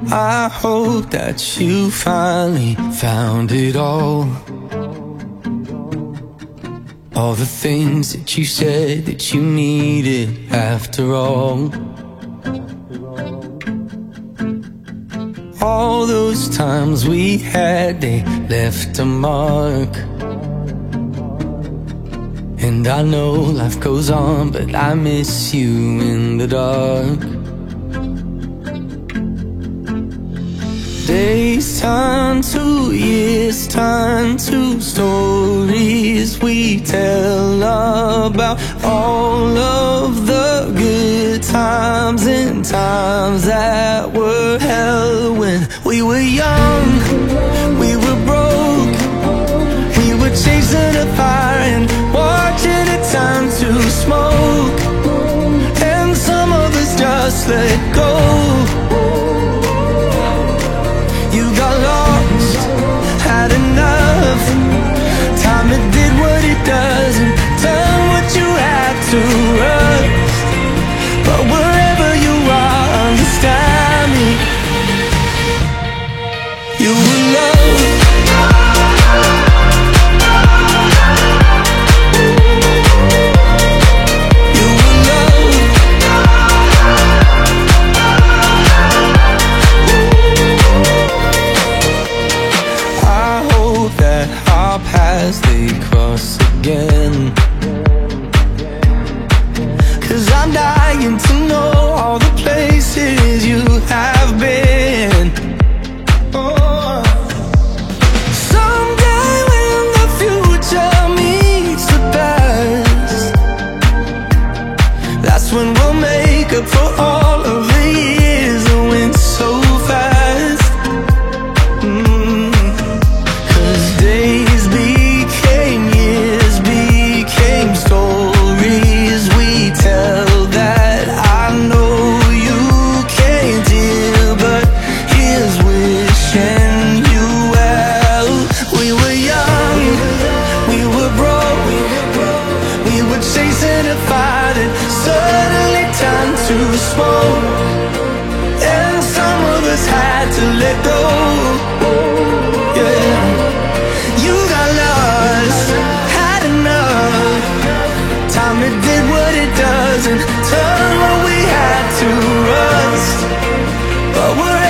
I hope that you finally found it all. All the things that you said that you needed after all. All those times we had, they left a mark. And I know life goes on, but I miss you in the dark. Days turn to years, turn to stories we tell about all of the good times and times that were hell. When we were young, we were broke, we were chasing a fire and watching it turn to smoke. And some of us just let go. You got lost, had enough. Time it did what it does and done what you had to rust. But wherever you are, understand me. You were loved. You were loved. I hope that our paths they cross again. 'Cause I'm dying to know all the places you have been. Oh. Someday when the future meets the past, that's when we'll make up for all of the years that went so fast. 'Cause days became years, became stories we tell that I know you can't hear, but here's wishing you well. We were young, we were broke, we were chasing a fire that suddenly turned to smoke. And some of us had to let go. Yeah. You got lost, had enough. Time it did what it does and turned what we had to rust. But we're